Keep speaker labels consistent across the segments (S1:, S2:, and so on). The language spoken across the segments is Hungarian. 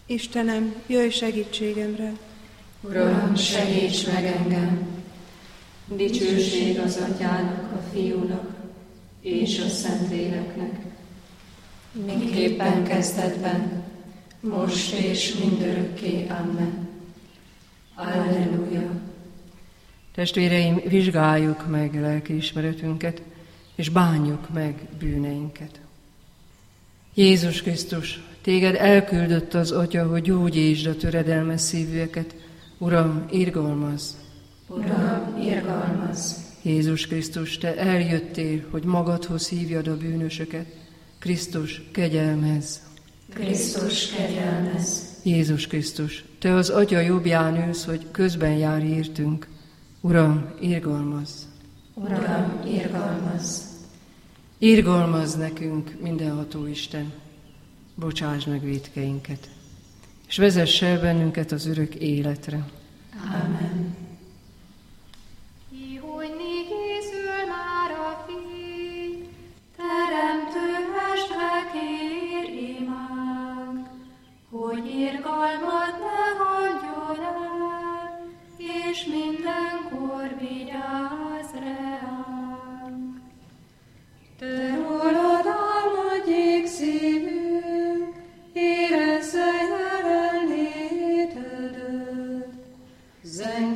S1: Istenem, jöjj segítségemre!
S2: Uram, segíts meg engem! Dicsőség az Atyának, a Fiúnak és a Szentléleknek, miképpen kezdetben, most és mindörökké. Amen. Alleluja!
S3: Testvéreim, vizsgáljuk meg lelkiismeretünket, és bánjuk meg bűneinket. Jézus Krisztus, téged elküldött az Atya, hogy gyógyítsd a töredelmes szívűeket. Uram, irgalmazz!
S2: Uram, irgalmazz!
S3: Jézus Krisztus, te eljöttél, hogy magadhoz hívjad a bűnösöket. Krisztus, kegyelmezz!
S2: Krisztus, kegyelmezz!
S3: Jézus Krisztus, te az Atya jobbján ülsz, hogy közben jár értünk. Uram, irgalmazz!
S2: Uram, irgalmazz!
S3: Irgalmazz nekünk, mindenható Isten! Bocsáss meg vétkeinket, és vezess el bennünket az örök életre.
S2: Amen.
S4: Ihojni készül már a fény, teremtő mestre kér imánk, hogy irgalmat ne hagyjon el, és mindenkor vigyázz ránk. Te rólad álmodjék szívünk, érezze jelenlétedet, zeng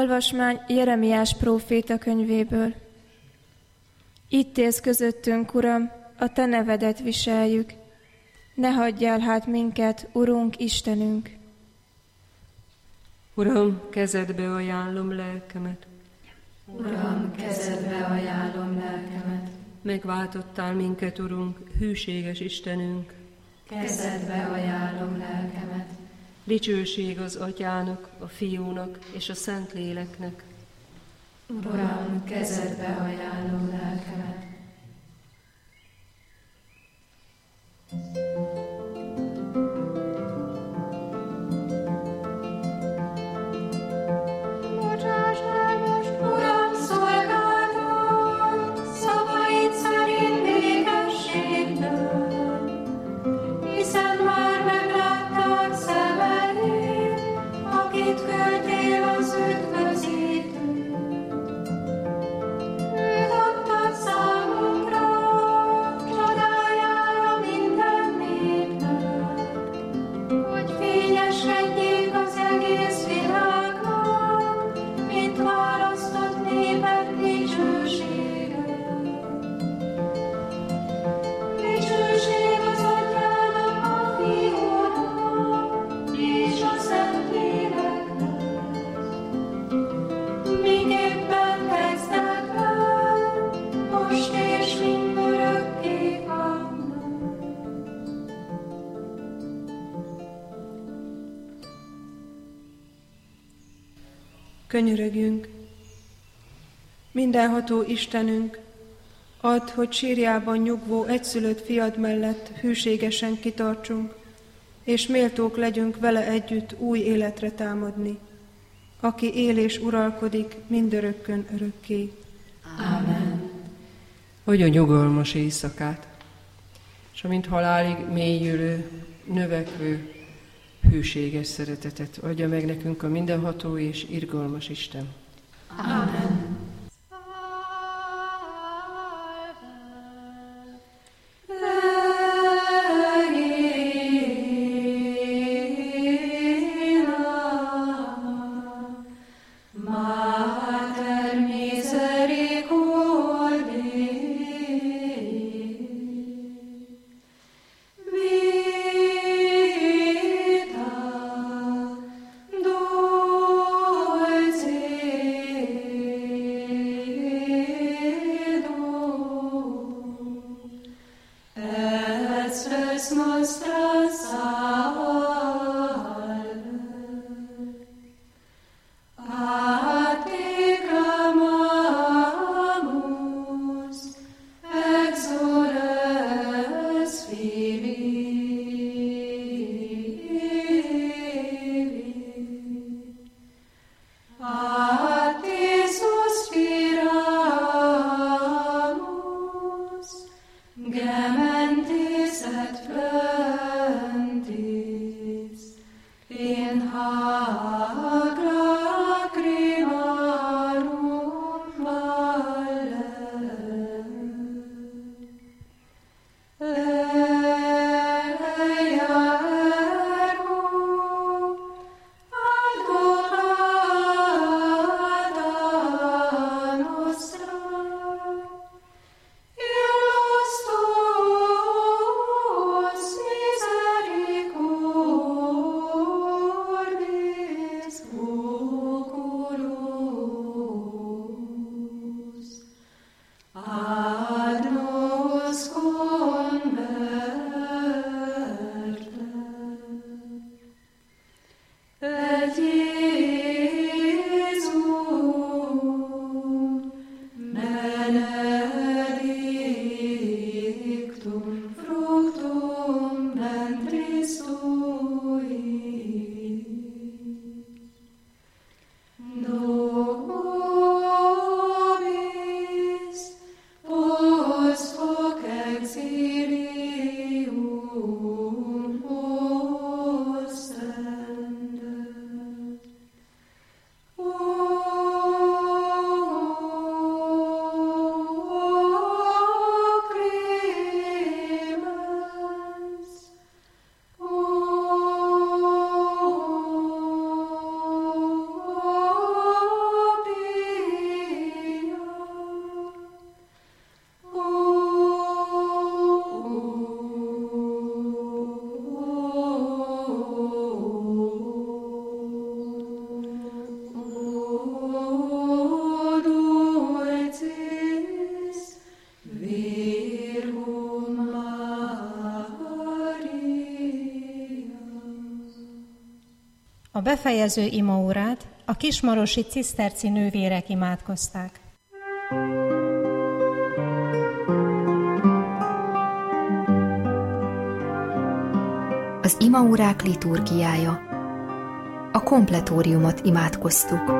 S5: Olvasmány Jeremiás próféta könyvéből. Itt élsz közöttünk, Uram, a Te nevedet viseljük. Ne hagyjál hát minket, Urunk, Istenünk!
S3: Uram, kezedbe ajánlom lelkemet.
S2: Uram, kezedbe ajánlom lelkemet.
S3: Megváltottál minket, Urunk, hűséges Istenünk.
S2: Kezedbe ajánlom lelkemet.
S3: Dicsőség az Atyának, a Fiúnak és a Szentléleknek.
S2: Uram, kezedbe ajánlom lelkemet.
S4: Bocsáss el most, Uram, szolgálatot, szavaid szerint békességből, hiszen már meglátták szemeid, akit küldtél az üdvözítőt. Őt adtad számunkra, csodájára minden népnek, hogy fényeskedjék az egész világnak, mint választott népek dicsősége. Dicsőség az Atyának, a Fiúnak és a Szentléleknek, miképpen kezdetben, most és mindörökké. Amen.
S1: Könyörögjünk! Mindenható Istenünk, add, hogy sírjában nyugvó egyszülött fiad mellett hűségesen kitartsunk, és méltók legyünk vele együtt új életre támadni, aki él és uralkodik mindörökkön örökké.
S2: Amen.
S3: Adja nyugalmas éjszakát, és amint halálig mélyülő, növekvő, hűséges szeretetet adja meg nekünk a mindenható és irgalmas Isten.
S2: Amen.
S4: Mater misericordiae, vita dulcedo, et spes nostra salve. A te clamamus, exoles Filii. A te suspiramus, gementes et flentes.
S6: A befejező imaórát a kismarosi ciszterci nővérek imádkozták.
S7: Az imaórák liturgiája. A kompletóriumot imádkoztuk.